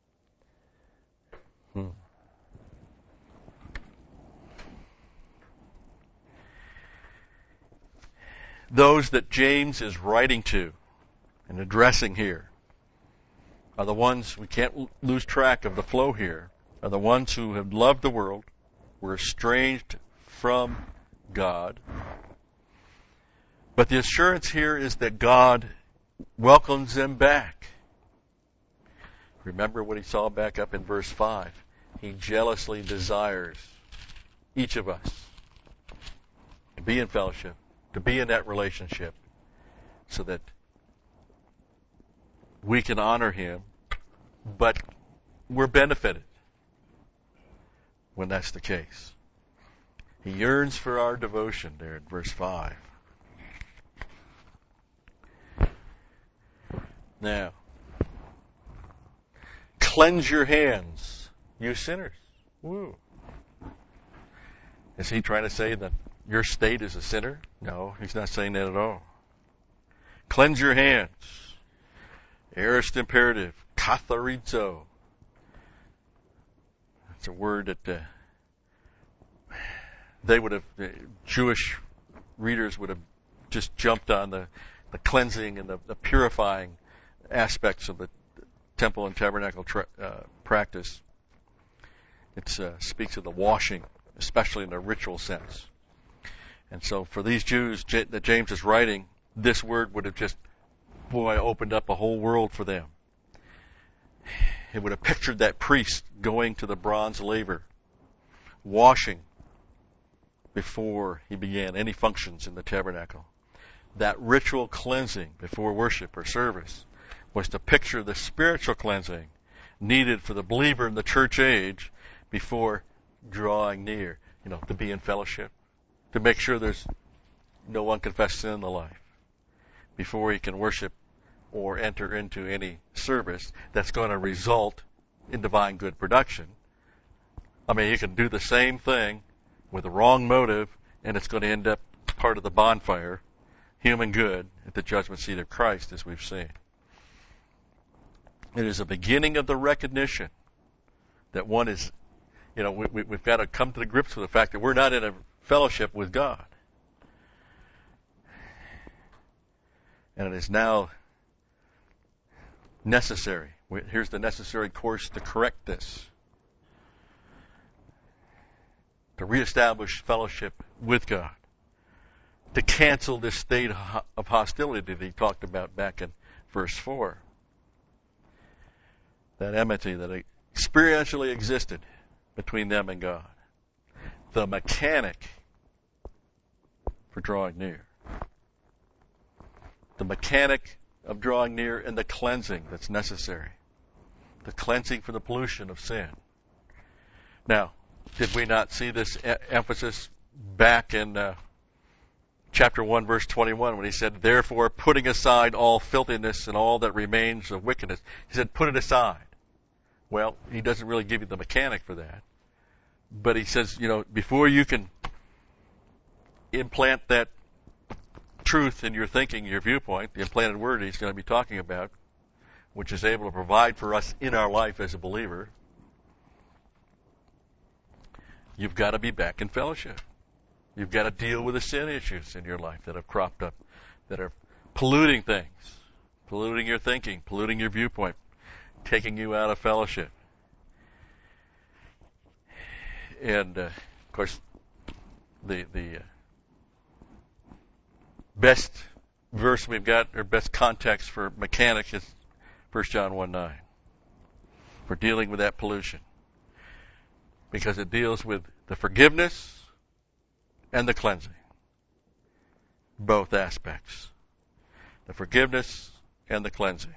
Hmm. Those that James is writing to and addressing here are the ones, we can't lose track of the flow here, are the ones who have loved the world, were estranged from God. But the assurance here is that God welcomes them back. Remember what he saw back up in verse five. He jealously desires each of us to be in fellowship, to be in that relationship, so that we can honor him, but we're benefited when that's the case. He yearns for our devotion there in verse five. Now, cleanse your hands, you sinners. Woo. Is he trying to say that your state is a sinner? No, he's not saying that at all. Cleanse your hands. Aorist imperative, katharizo. It's a word that uh, they would have, uh, Jewish readers would have just jumped on the, the cleansing and the, the purifying aspects of the temple and tabernacle tra- uh, practice. It uh, speaks of the washing, especially in a ritual sense. And so for these Jews J- that James is writing, this word would have just, boy, opened up a whole world for them. It would have pictured that priest going to the bronze laver, washing before he began any functions in the tabernacle. That ritual cleansing before worship or service was to picture the spiritual cleansing needed for the believer in the church age before drawing near, you know, to be in fellowship, to make sure there's no unconfessed sin in the life, before he can worship or enter into any service that's going to result in divine good production. I mean, you can do the same thing with the wrong motive, and it's going to end up part of the bonfire, human good, at the judgment seat of Christ, as we've seen. It is a beginning of the recognition that one is, you know, we, we, we've got to come to the grips with the fact that we're not in a fellowship with God. And it is now necessary. Here's the necessary course to correct this. To reestablish fellowship with God. To cancel this state of hostility that he talked about back in verse four. That enmity that experientially existed between them and God. The mechanic for drawing near. The mechanic of drawing near and the cleansing that's necessary. The cleansing from the pollution of sin. Now, did we not see this e- emphasis back in uh, chapter one, verse twenty-one, when he said, therefore, putting aside all filthiness and all that remains of wickedness. He said, put it aside. Well, he doesn't really give you the mechanic for that. But he says, you know, before you can implant that truth in your thinking, your viewpoint, the implanted word he's going to be talking about, which is able to provide for us in our life as a believer, you've got to be back in fellowship. You've got to deal with the sin issues in your life that have cropped up, that are polluting things, polluting your thinking, polluting your viewpoint, taking you out of fellowship. And, uh, of course, the the uh, best verse we've got, or best context for mechanic, is First John one nine. For dealing with that pollution. Because it deals with the forgiveness and the cleansing. Both aspects. The forgiveness and the cleansing.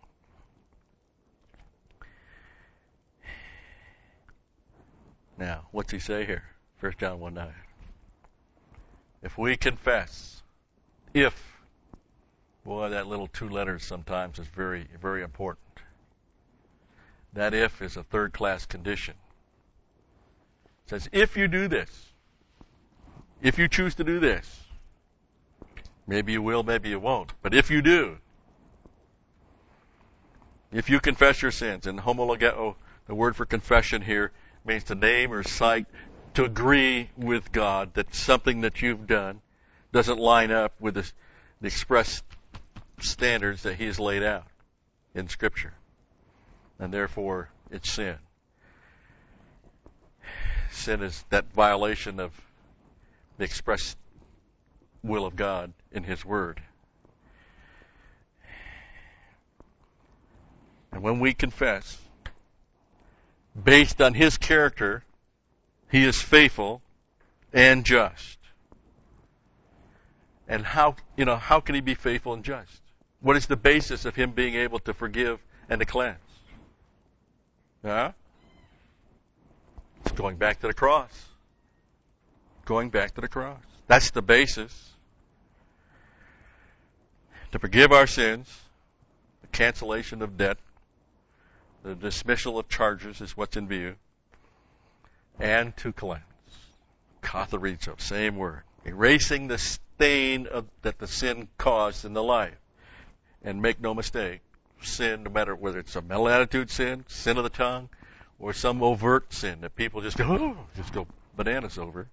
Now, what's he say here? First John one nine. If we confess, if, boy, that little two letters sometimes is very, very important. That if is a third-class condition. It says, if you do this, if you choose to do this, maybe you will, maybe you won't, but if you do, if you confess your sins, and homologeo, the word for confession here, means to name or cite, to agree with God that something that you've done doesn't line up with the, the express standards that He has laid out in Scripture. And therefore, it's sin. Sin is that violation of the express will of God in His Word. And when we confess, based on His character, He is faithful and just. And how, you know, how can He be faithful and just? What is the basis of Him being able to forgive and to cleanse? Huh? It's going back to the cross. Going back to the cross. That's the basis. To forgive our sins, the cancellation of debt, the dismissal of charges is what's in view, and to cleanse. Katharizo, same word. Erasing the stain of, that the sin caused in the life. And make no mistake, sin, no matter whether it's a mental attitude sin, sin of the tongue, or some overt sin that people just go, oh, just go bananas over.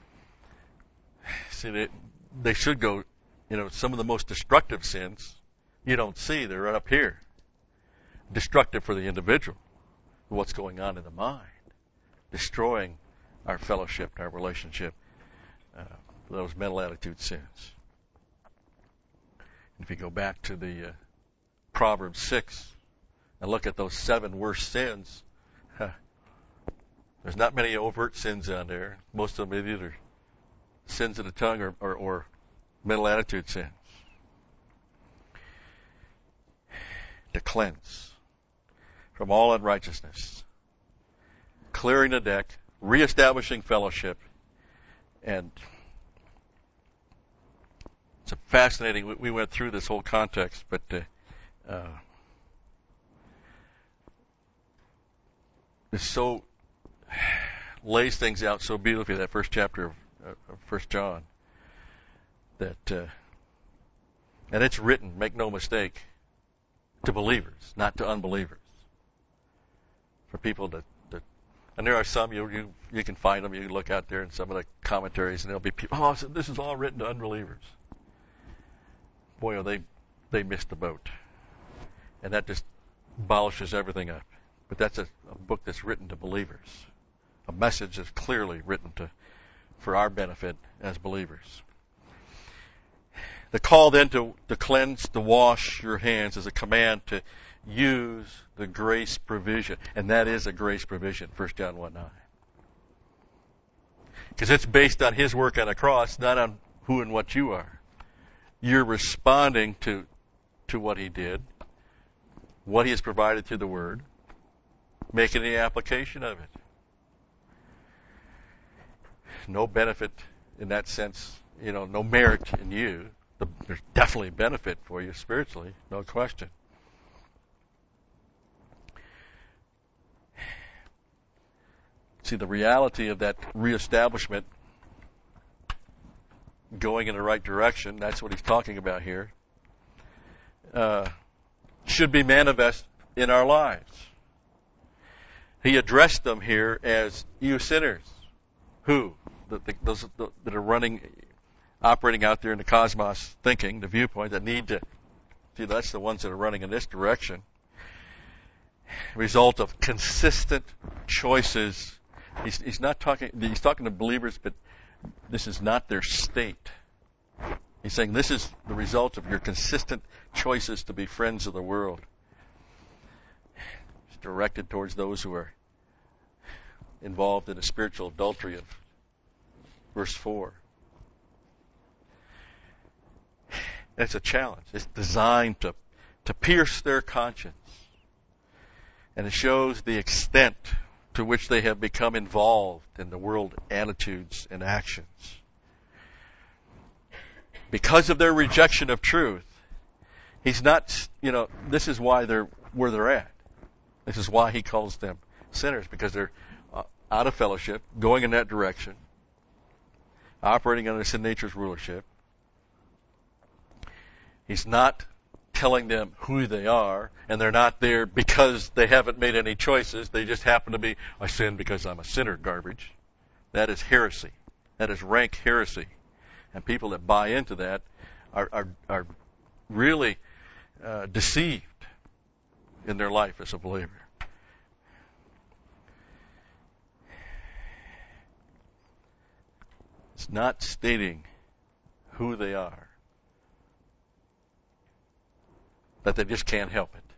See, they, they should go, you know, some of the most destructive sins you don't see, they're right up here. Destructive for the individual, what's going on in the mind, destroying our fellowship and our relationship, uh, those mental attitude sins. If you go back to the uh, Proverbs six and look at those seven worst sins, huh, there's not many overt sins on there. Most of them are either sins of the tongue or, or, or mental attitude sins. To cleanse from all unrighteousness, clearing the deck, reestablishing fellowship, and it's a fascinating. We went through this whole context, but uh, uh, it so lays things out so beautifully, that first chapter of, of First John, that uh, and it's written, make no mistake, to believers, not to unbelievers. For people to, to and there are some, you, you you can find them, you can look out there in some of the commentaries, and there'll be people, oh, so this is all written to unbelievers. Boy, oh, they they missed the boat. And that just abolishes everything up. But that's a, a book that's written to believers. A message that's clearly written to for our benefit as believers. The call then to, to cleanse, to wash your hands is a command to use the grace provision. And that is a grace provision, First John one nine. Because it's based on His work on the cross, not on who and what you are. You're responding to, to what He did, what He has provided through the Word, making the application of it. No benefit in that sense, you know, no merit in you. There's definitely benefit for you spiritually, no question. See, the reality of that reestablishment going in the right direction, that's what he's talking about here, uh, should be manifest in our lives. He addressed them here as you sinners. Who? The, the, those the, that are running, operating out there in the cosmos thinking, the viewpoint, that need to, see, that's the ones that are running in this direction. Result of consistent choices. He's, he's not talking, he's talking to believers, but this is not their state. He's saying this is the result of your consistent choices to be friends of the world. It's directed towards those who are involved in a spiritual adultery of verse four. It's a challenge. It's designed to, to pierce their conscience. And it shows the extent to which they have become involved in the world attitudes and actions. Because of their rejection of truth, he's not, you know, this is why they're where they're at. This is why he calls them sinners, because they're uh, out of fellowship, going in that direction, operating under sin nature's rulership. He's not telling them who they are, and they're not there because they haven't made any choices. They just happen to be, I sin because I'm a sinner garbage. That is heresy. That is rank heresy. And people that buy into that are, are, are really uh, deceived in their life as a believer. It's not stating who they are, that they just can't help it.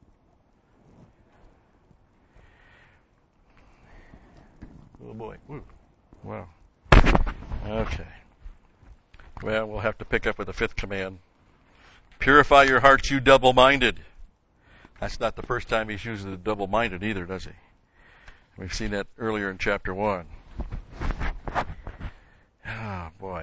Oh boy. Woo. Wow. Okay. Well, we'll have to pick up with the fifth command. Purify your hearts, you double-minded. That's not the first time he's using the double-minded either, does he? We've seen that earlier in chapter one. Oh, boy.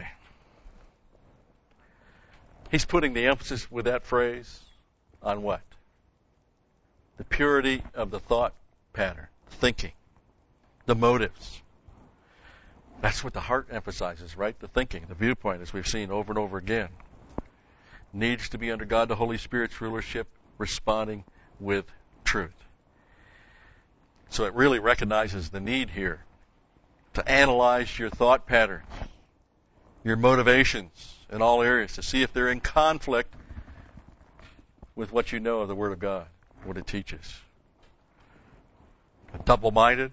He's putting the emphasis with that phrase on what? The purity of the thought pattern, thinking, the motives. That's what the heart emphasizes, right? The thinking, the viewpoint, as we've seen over and over again. Needs to be under God the Holy Spirit's rulership, responding with truth. So it really recognizes the need here to analyze your thought patterns, your motivations in all areas, to see if they're in conflict with what you know of the Word of God, what it teaches. Double-minded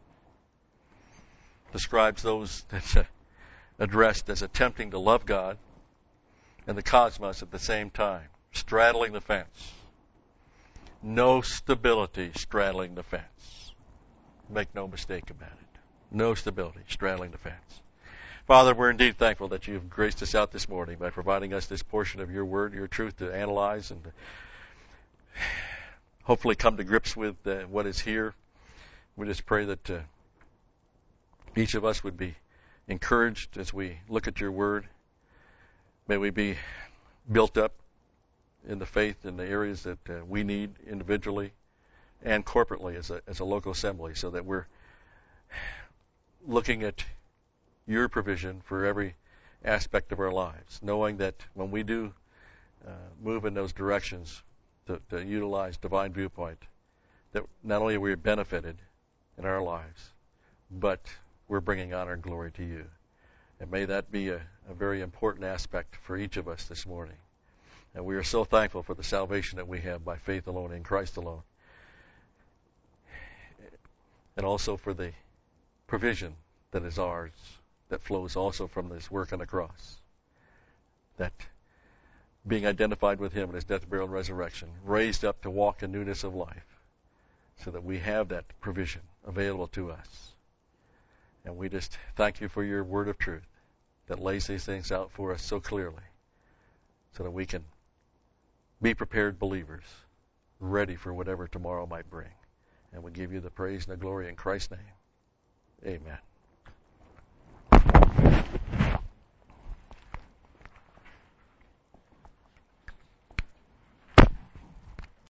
describes those that's uh, addressed as attempting to love God and the cosmos at the same time, straddling the fence. No stability straddling the fence. Make no mistake about it. No stability straddling the fence. Father, we're indeed thankful that you've graced us out this morning by providing us this portion of your word, your truth to analyze and to hopefully come to grips with uh, what is here. We just pray that uh, each of us would be encouraged as we look at your word. May we be built up in the faith in the areas that uh, we need individually and corporately as a, as a local assembly, so that we're looking at your provision for every aspect of our lives, knowing that when we do uh, move in those directions to, to utilize divine viewpoint, that not only are we benefited in our lives, but we're bringing honor and glory to you. And may that be a, a very important aspect for each of us this morning. And we are so thankful for the salvation that we have by faith alone in Christ alone. And also for the provision that is ours, that flows also from this work on the cross. That being identified with Him in His death, burial, and resurrection, raised up to walk in newness of life, so that we have that provision available to us. And we just thank You for Your word of truth that lays these things out for us so clearly, so that we can be prepared believers, ready for whatever tomorrow might bring. And we give You the praise and the glory in Christ's name. Amen.